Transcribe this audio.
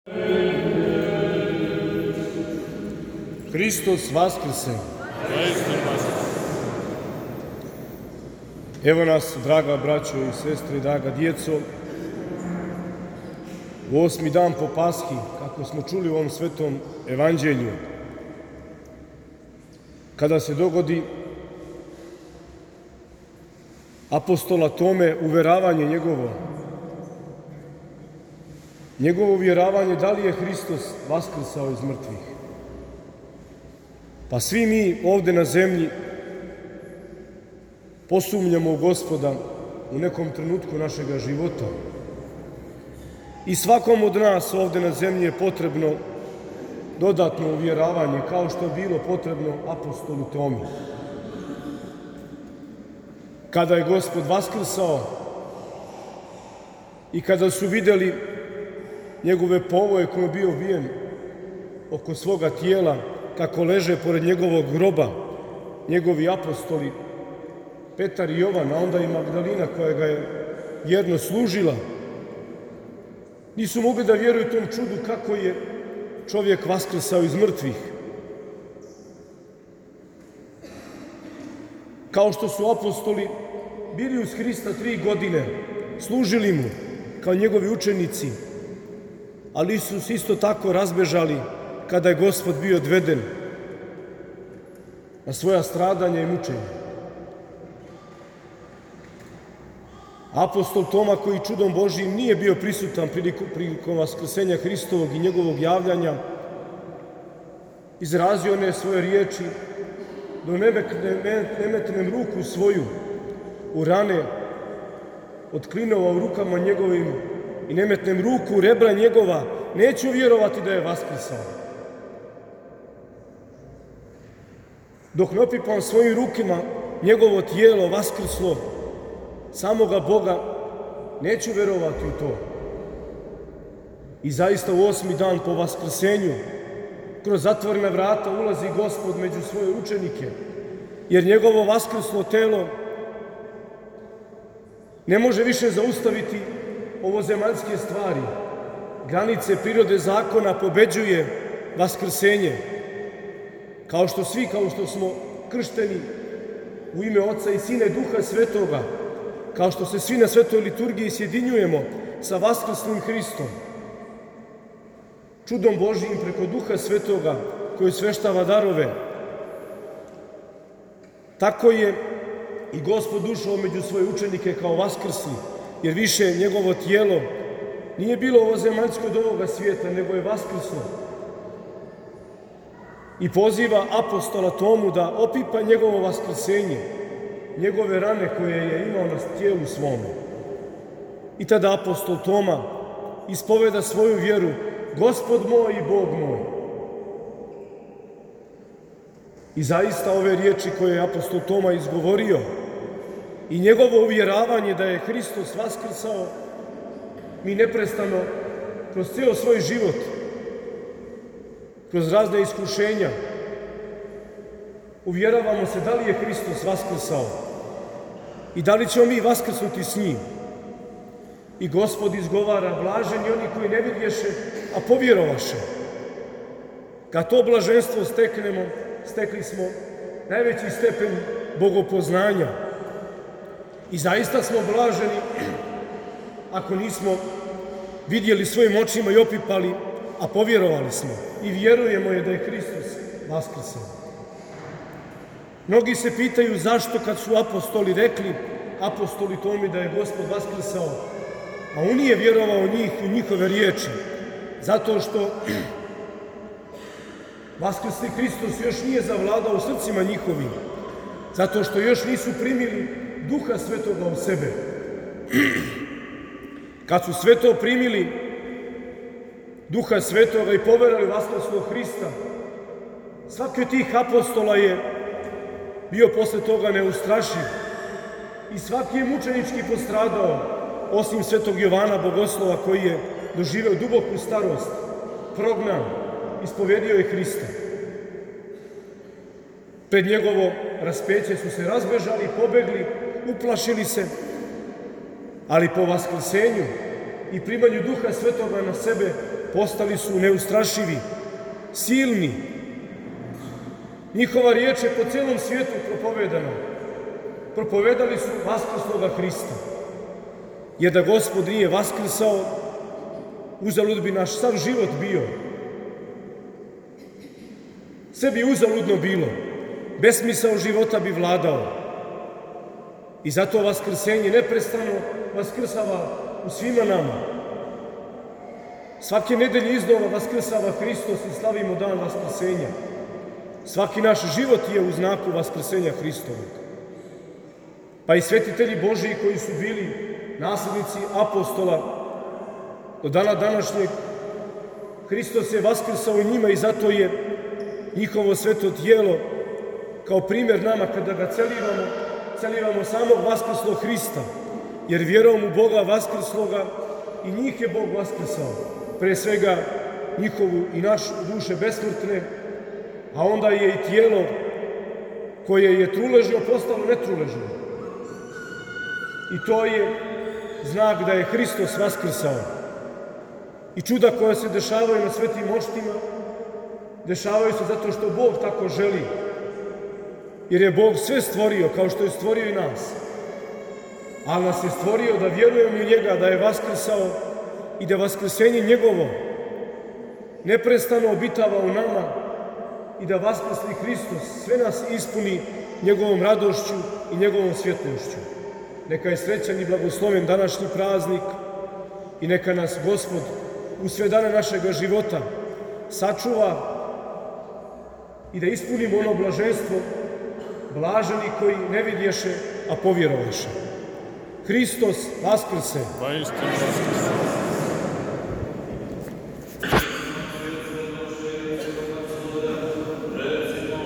Hristos vaskrse. Evo nas, draga braćo i sestre, draga djeco, u 8. dan po Paski, kako smo čuli u ovom svetom evanđelju, kada se dogodi apostola Tome uveravanje njegovo uvjeravanje da li je Hristos vaskrsao iz mrtvih. Pa svi mi ovde na zemlji posumnjamo u Gospoda u nekom trenutku našega života. I svakom od nas ovde na zemlji je potrebno dodatno uvjeravanje, kao što je bilo potrebno apostolu Tomi. Kada je Gospod vaskrsao i kada su vidjeli njegove povoje koji je bio ubijen oko svoga tijela, kako leže pored njegovog groba, njegovi apostoli Petar i Jovan, a onda i Magdalina koja ga je vjerno služila, nisu mogli da vjeruju tom čudu kako je čovjek vaskrsao iz mrtvih. Kao što su apostoli bili uz Hrista 3 godine, služili mu kao njegovi učenici, ali su se isto tako razbežali kada je Gospod bio odveden na svoja stradanja i mučenja. Apostol Toma, koji čudom Božijim nije bio prisutan prilikom vaskrsenja Hristovog i njegovog javljanja, izrazio one svoje riječi: do ne metnem ruku svoju u rane od klinova u rukama njegovim i ne metnem ruku u rebra njegova, neću vjerovati da je vaskrsao. Dok ne opipam svojim rukama njegovo tijelo vaskrslo samoga Boga, neću vjerovati u to. I zaista u 8. dan po vaskrsenju kroz zatvorena vrata ulazi Gospod među svoje učenike, jer njegovo vaskrslo telo ne može više zaustaviti ovozemaljske stvari. Granice prirode zakona pobeđuje vaskrsenje. Kao što smo kršteni u ime Oca i Sina i Duha Svetoga, kao što se svi na svetoj liturgiji sjedinjujemo sa vaskrslim Hristom, čudom Božijim preko Duha Svetoga koji sveštava darove, tako je i Gospod ušao među svoje učenike kao vaskrsli, jer više njegovo tijelo nije bilo ovozemaljsko od ovoga svijeta, nego je vaskrslo. I poziva apostola Tomu da opipa njegovo vaskrsenje, njegove rane koje je imao na tijelu svome. I tada apostol Toma ispoveda svoju vjeru: Gospod moj i Bog moj. I zaista ove riječi koje je apostol Toma izgovorio i njegovo uvjeravanje da je Hristos vaskrsao, mi neprestano kroz cijel svoj život, kroz razne iskušenja, uvjeravamo se da li je Hristos vaskrsao i da li ćemo mi vaskrsnuti s njim. I Gospod izgovara: blaženi oni koji ne vidješe, a povjerovaše. Kad to blaženstvo steknemo, stekli smo najveći stepen bogopoznanja. I zaista smo blaženi ako nismo vidjeli svojim očima i opipali, a povjerovali smo i vjerujemo je da je Hristos vaskrsao. Mnogi se pitaju zašto kad su apostoli rekli, apostoli Tomi, da je Gospod vaskrsao, a on nije vjerovao njih i njihove riječi. Zato što vaskrsli Hristos još nije zavladao u srcima njihovim. Zato što još nisu primili Duha Svetoga u sebe. Kad su sve to primili, Duha Svetoga, i poverali vaskrslog Hrista, svaki od tih apostola je bio posle toga neustrašiv i svaki je mučenički postradao, osim svetog Jovana Bogoslova, koji je doživeo duboku starost, prognan, ispovjedio je Hrista. Pred njegovo raspeće su se razbežali, pobegli, uplašili se, ali po vaskrsenju i primanju Duha Svetoga na sebe postali su neustrašivi, silni. Njihova riječ je po cijelom svijetu propovedana. Propovedali su vaskrsloga Hrista. Jer da Gospod nije vaskrsao, uzalud bi naš sav život bio. Sve bi uzaludno bilo. Besmisao života bi vladao. I zato vaskrsenje neprestano vaskrsava u svima nama. Svake nedelje iznova vaskrsava Hristos i slavimo dan vaskrsenja. Svaki naš život je u znaku vaskrsenja Hristovog. Pa i svetitelji Božiji koji su bili nasljednici apostola do dana današnjeg, Hristos je vaskrsao i njima i zato je njihovo sveto tijelo kao primjer nama kada ga celivamo samog vaskrslog Hrista, jer vjerom u Boga vaskrsloga i njih je Bog vaskrsao, pre svega njihovu i našu duše besmrtne, a onda je i tijelo koje je truležno postalo netruležno. I to je znak da je Hristos vaskrsao. I čuda koja se dešavaju na svetim moštima, dešavaju se zato što Bog tako želi. Jer je Bog sve stvorio, kao što je stvorio i nas. Ali nas je stvorio da vjerujemo u njega, da je vaskrsao i da vaskrsenje njegovo neprestano obitava u nama i da vaskrsli Hristos sve nas ispuni njegovom radošću i njegovom svjetlošću. Neka je srećan i blagosloven današnji praznik i neka nas Gospod u sve dane našega života sačuva i da ispunimo ono blaženstvo blaženi koji ne vidješe, a povjerovaše. Hristos vaskrse!